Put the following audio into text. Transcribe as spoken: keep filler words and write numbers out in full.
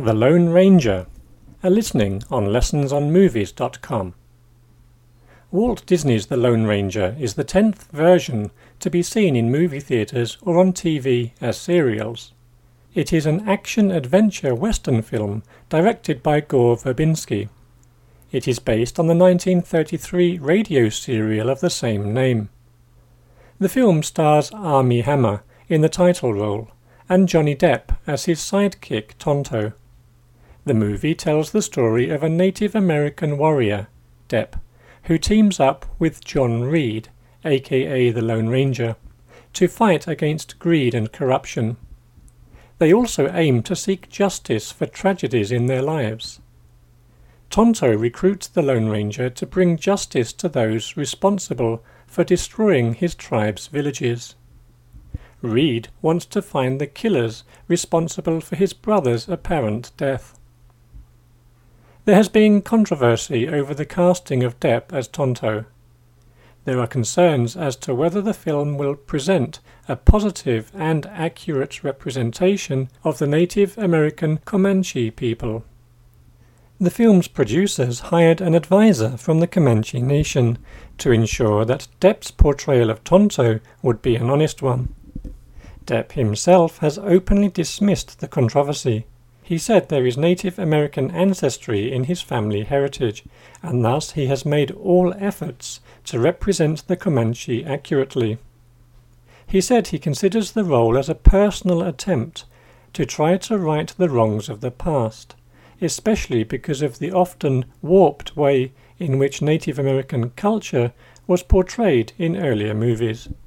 The Lone Ranger, a listening on lessons on movies dot com. Walt Disney's The Lone Ranger is the tenth version to be seen in movie theaters or on T V as serials. It is an action-adventure western film directed by Gore Verbinski. It is based on the nineteen thirty-three radio serial of the same name. The film stars Armie Hammer in the title role and Johnny Depp as his sidekick Tonto. The movie tells the story of a Native American warrior, Depp, who teams up with John Reed, aka the Lone Ranger, to fight against greed and corruption. They also aim to seek justice for tragedies in their lives. Tonto recruits the Lone Ranger to bring justice to those responsible for destroying his tribe's villages. Reed wants to find the killers responsible for his brother's apparent death. There has been controversy over the casting of Depp as Tonto. There are concerns as to whether the film will present a positive and accurate representation of the Native American Comanche people. The film's producers hired an advisor from the Comanche Nation to ensure that Depp's portrayal of Tonto would be an honest one. Depp himself has openly dismissed the controversy. He said there is Native American ancestry in his family heritage, and thus he has made all efforts to represent the Comanche accurately. He said he considers the role as a personal attempt to try to right the wrongs of the past, especially because of the often warped way in which Native American culture was portrayed in earlier movies.